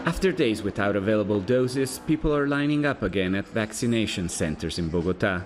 After days without available doses, people are lining up again at vaccination centers in Bogotá.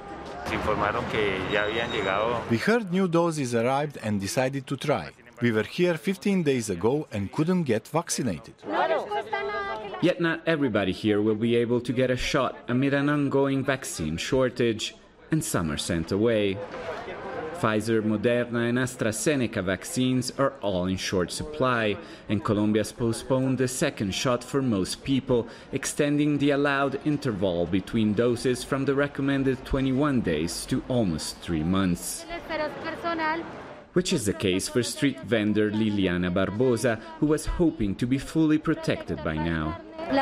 We heard new doses arrived and decided to try. We were here 15 days ago and couldn't get vaccinated. Yet not everybody here will be able to get a shot amid an ongoing vaccine shortage, and some are sent away. Pfizer, Moderna and AstraZeneca vaccines are all in short supply, and Colombia's postponed the second shot for most people, extending the allowed interval between doses from the recommended 21 days to almost 3 months. Which is the case for street vendor Liliana Barbosa, who was hoping to be fully protected by now.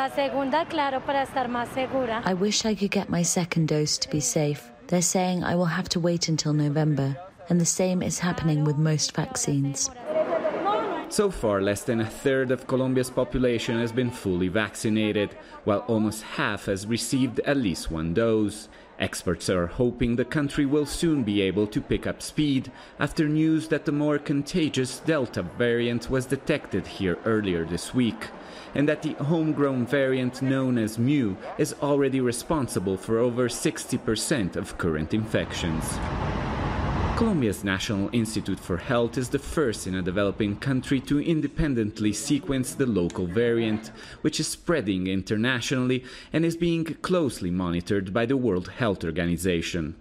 I wish I could get my second dose to be safe. They're saying I will have to wait until November, and the same is happening with most vaccines. So far, less than a third of Colombia's population has been fully vaccinated, while almost half has received at least one dose. Experts are hoping the country will soon be able to pick up speed after news that the more contagious Delta variant was detected here earlier this week, and that the homegrown variant known as Mu is already responsible for over 60% of current infections. Colombia's National Institute for Health is the first in a developing country to independently sequence the local variant, which is spreading internationally and is being closely monitored by the World Health Organization.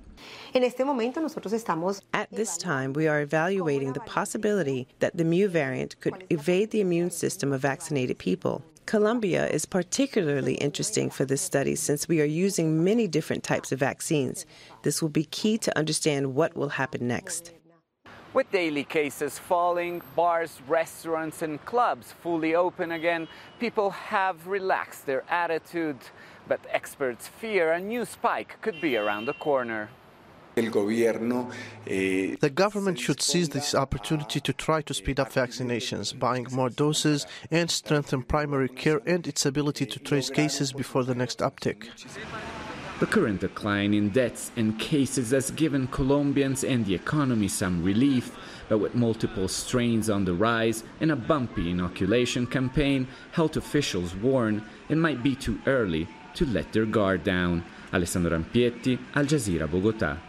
At this time, we are evaluating the possibility that the Mu variant could evade the immune system of vaccinated people. Colombia is particularly interesting for this study since we are using many different types of vaccines. This will be key to understand what will happen next. With daily cases falling, bars, restaurants and clubs fully open again, people have relaxed their attitude. But experts fear a new spike could be around the corner. The government should seize this opportunity to try to speed up vaccinations, buying more doses, and strengthen primary care and its ability to trace cases before the next uptick. The current decline in deaths and cases has given Colombians and the economy some relief, but with multiple strains on the rise and a bumpy inoculation campaign, health officials warn it might be too early to let their guard down. Alessandro Rampietti, Al Jazeera, Bogotá.